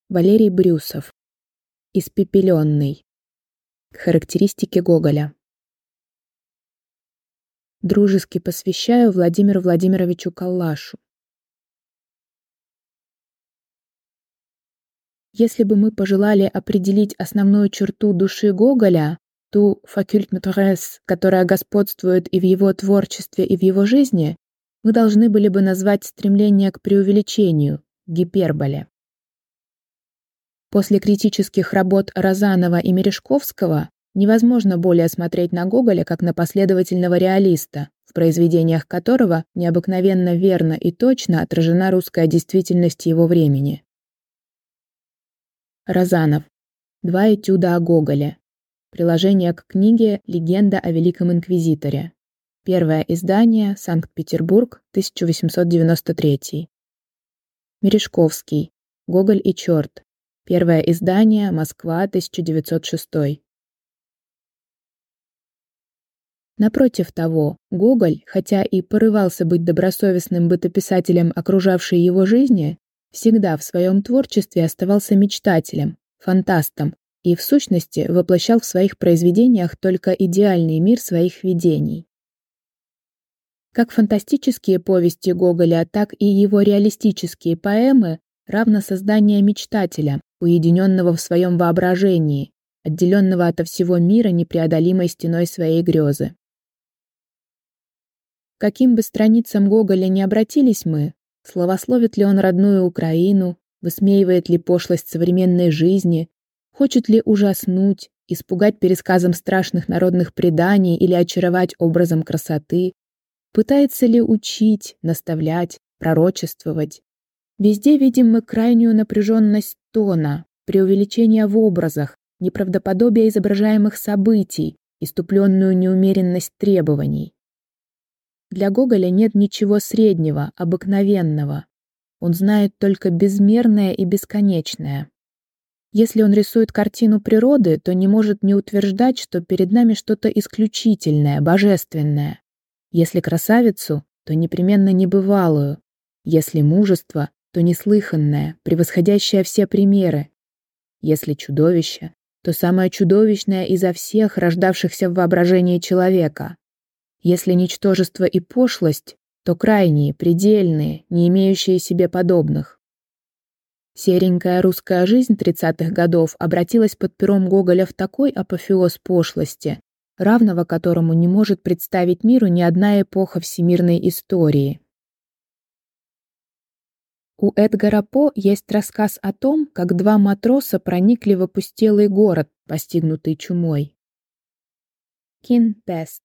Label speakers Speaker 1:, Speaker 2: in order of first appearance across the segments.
Speaker 1: Валерий Брюсов. Испепеленный. Характеристики Гоголя. Дружески посвящаю Владимиру Владимировичу Каллашу. Если бы мы пожелали определить основную черту души Гоголя, ту faculté maîtresse, которая господствует и в его творчестве, и в его жизни, мы должны были бы назвать стремление к преувеличению, гиперболе. После критических работ Розанова и Мережковского невозможно более смотреть на Гоголя как на последовательного реалиста, в произведениях которого необыкновенно верно и точно отражена русская действительность его времени. Розанов. Два этюда о Гоголе. Приложение к книге «Легенда о Великом Инквизиторе». Первое издание, Санкт-Петербург, 1893. Мережковский. Гоголь и черт. Первое издание, Москва, 1906. Напротив того, Гоголь, хотя и порывался быть добросовестным бытописателем окружавшей его жизни, всегда в своем творчестве оставался мечтателем, фантастом и, в сущности, воплощал в своих произведениях только идеальный мир своих видений. Как фантастические повести Гоголя, так и его реалистические поэмы равно создание мечтателя, уединенного в своем воображении, отделенного ото всего мира непреодолимой стеной своей грезы. Каким бы страницам Гоголя ни обратились мы, славословит ли он родную Украину, высмеивает ли пошлость современной жизни, хочет ли ужаснуть, испугать пересказом страшных народных преданий или очаровать образом красоты, пытается ли учить, наставлять, пророчествовать. Везде видим мы крайнюю напряженность тона, преувеличение в образах, неправдоподобие изображаемых событий, исступленную неумеренность требований. Для Гоголя нет ничего среднего, обыкновенного. Он знает только безмерное и бесконечное. Если он рисует картину природы, то не может не утверждать, что перед нами что-то исключительное, божественное. Если красавицу, то непременно небывалую. Если мужество, то неслыханное, превосходящее все примеры. Если чудовище, то самое чудовищное изо всех рождавшихся в воображении человека. Если ничтожество и пошлость, то крайние, предельные, не имеющие себе подобных. Серенькая русская жизнь 30-х годов обратилась под пером Гоголя в такой апофеоз пошлости, равного которому не может представить миру ни одна эпоха всемирной истории. У Эдгара По есть рассказ о том, как два матроса проникли в опустелый город, постигнутый чумой. Кинпест.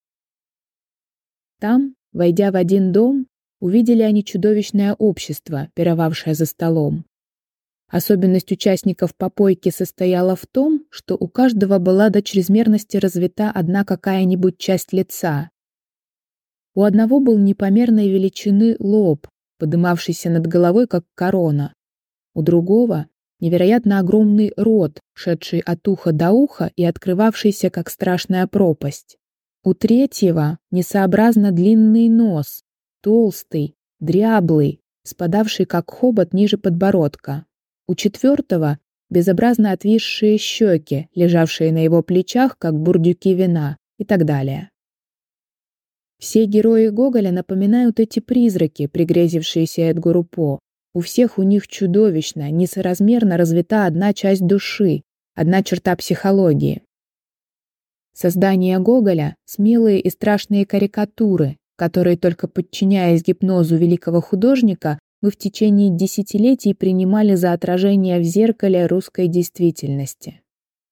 Speaker 1: Там, войдя в один дом, увидели они чудовищное общество, пировавшее за столом. Особенность участников попойки состояла в том, что у каждого была до чрезмерности развита одна какая-нибудь часть лица. У одного был непомерной величины лоб, подымавшийся над головой, как корона. У другого — невероятно огромный рот, шедший от уха до уха и открывавшийся, как страшная пропасть. У третьего — несообразно длинный нос, толстый, дряблый, спадавший, как хобот, ниже подбородка. У четвертого — безобразно отвисшие щеки, лежавшие на его плечах, как бурдюки вина, и так далее. Все герои Гоголя напоминают эти призраки, пригрезившиеся Эдгару По. У всех у них чудовищно, несоразмерно развита одна часть души, одна черта психологии. Создания Гоголя — смелые и страшные карикатуры, которые, только подчиняясь гипнозу великого художника, мы в течение десятилетий принимали за отражение в зеркале русской действительности.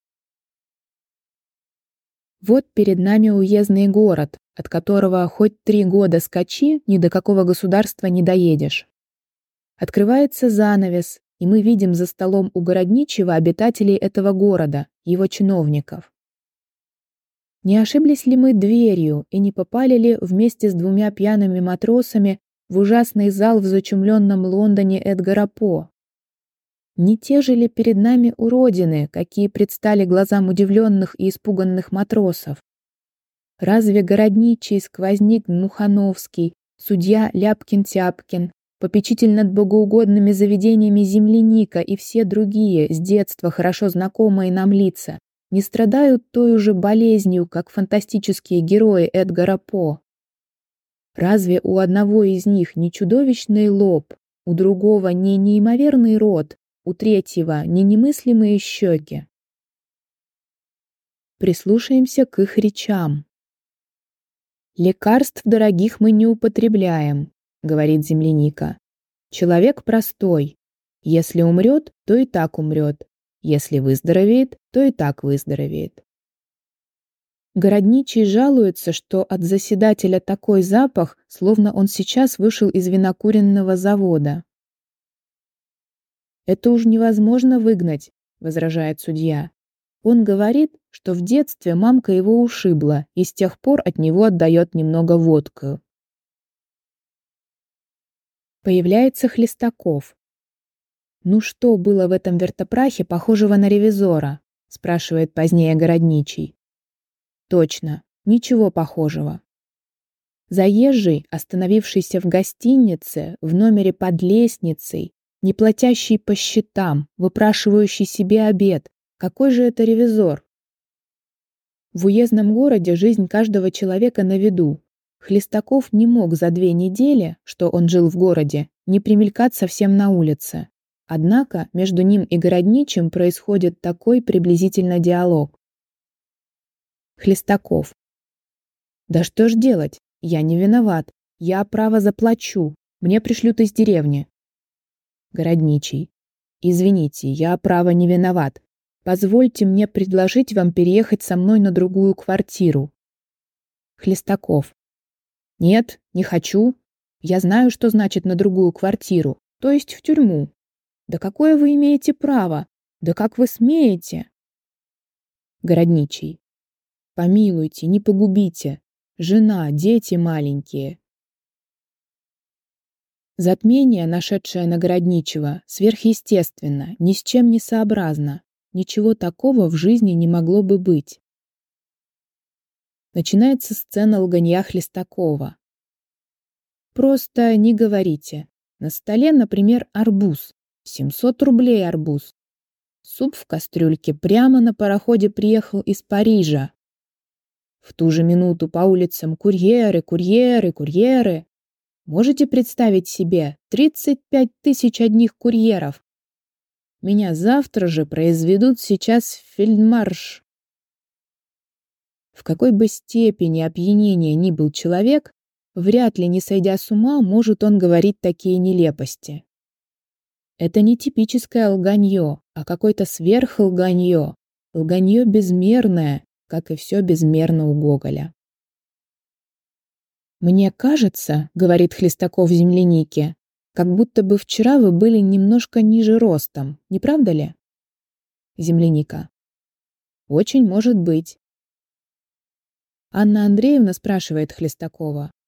Speaker 1: Вот перед нами уездный город, от которого хоть 3 года скачи, ни до какого государства не доедешь. Открывается занавес, и мы видим за столом у городничего обитателей этого города, его чиновников. Не ошиблись ли мы дверью и не попали ли вместе с 2 пьяными матросами в ужасный зал в зачумленном Лондоне Эдгара По? Не те же ли перед нами уродины, какие предстали глазам удивленных и испуганных матросов? Разве городничий сквозник Мухановский, судья Ляпкин-Тяпкин, попечитель над богоугодными заведениями земляника и все другие, с детства хорошо знакомые нам лица, не страдают той же болезнью, как фантастические герои Эдгара По? Разве у одного из них не чудовищный лоб, у другого не неимоверный рот, у третьего не немыслимые щеки? Прислушаемся к их речам. «Лекарств дорогих мы не употребляем», — говорит земляника. «Человек простой. Если умрет, то и так умрет. Если выздоровеет, то и так выздоровеет». Городничий жалуется, что от заседателя такой запах, словно он сейчас вышел из винокуренного завода. «Это уж невозможно выгнать», — возражает судья. Он говорит, что в детстве мамка его ушибла и с тех пор от него отдает немного водкою. Появляется Хлестаков. «Ну что было в этом вертопрахе, похожего на ревизора?» — спрашивает позднее городничий. Точно, ничего похожего. Заезжий, остановившийся в гостинице, в номере под лестницей, не платящий по счетам, выпрашивающий себе обед. Какой же это ревизор? В уездном городе жизнь каждого человека на виду. Хлестаков не мог за 2 недели, что он жил в городе, не примелькаться всем на улице. Однако между ним и городничим происходит такой приблизительно диалог. Хлестаков. «Да что ж делать? Я не виноват. Я, право, заплачу. Мне пришлют из деревни». Городничий. «Извините, я, право, не виноват. Позвольте мне предложить вам переехать со мной на другую квартиру». Хлестаков. «Нет, не хочу. Я знаю, что значит на другую квартиру, то есть в тюрьму». «Да какое вы имеете право? Да как вы смеете?» Городничий. «Помилуйте, не погубите. Жена, дети маленькие». Затмение, нашедшее на городничего, сверхъестественно, ни с чем не сообразно. Ничего такого в жизни не могло бы быть. Начинается сцена лганья Хлестакова. «Просто не говорите. На столе, например, арбуз. 700 рублей арбуз. Суп в кастрюльке прямо на пароходе приехал из Парижа. В ту же минуту по улицам курьеры, курьеры, курьеры. Можете представить себе 35 тысяч одних курьеров? Меня завтра же произведут сейчас в фельдмарш». В какой бы степени опьянения ни был человек, вряд ли, не сойдя с ума, может он говорить такие нелепости. Это не типическое лганье, а какое-то сверхлганье, лганье безмерное, как и все безмерно у Гоголя. «Мне кажется, — говорит Хлестаков землянике, — как будто бы вчера вы были немножко ниже ростом, не правда ли?» Земляника. «Очень может быть». Анна Андреевна спрашивает Хлестакова: